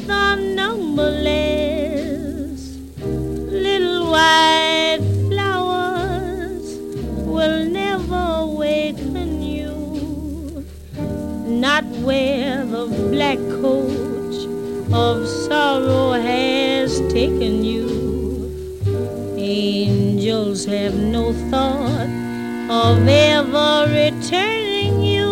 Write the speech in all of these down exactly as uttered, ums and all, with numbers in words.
are numberless. Little white flowers will never awaken you, not where the black coach of sorrow has taken you. Angels have no thought of ever returning you.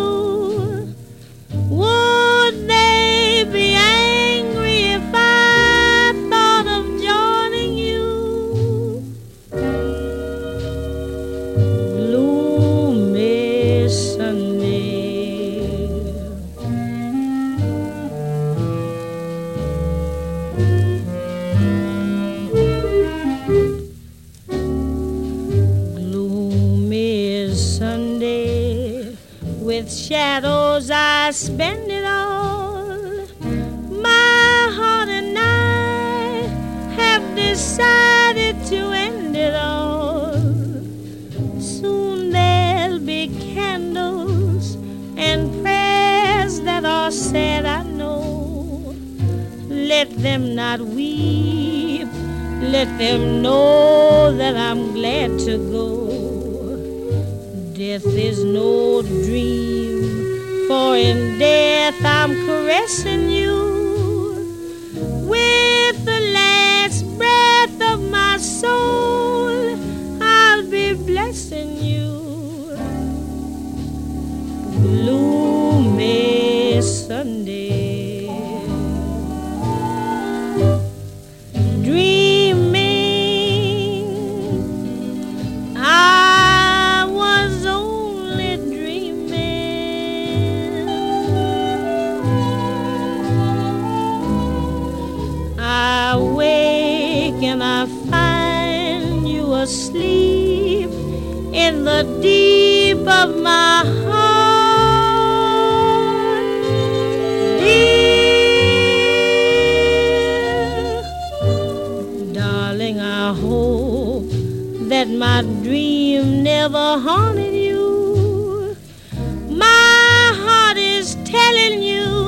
Would they be angry if I thought of joining you? Gloomy Sunday, gloomy Sunday, with shadows I spend it all. My heart and I have decided to end it all. Soon there'll be candles and prayers that are said, I know. Let them not weep, let them know that I'm glad to go. Death is no dream, for in death I'm caressing you. With the last breath of my soul, I'll be blessing you. Gloomy Sunday, dreaming I was only dreaming. I wake and I find you asleep in the deep of my heart. Dear darling, I hope that my dream never haunted you. My heart is telling you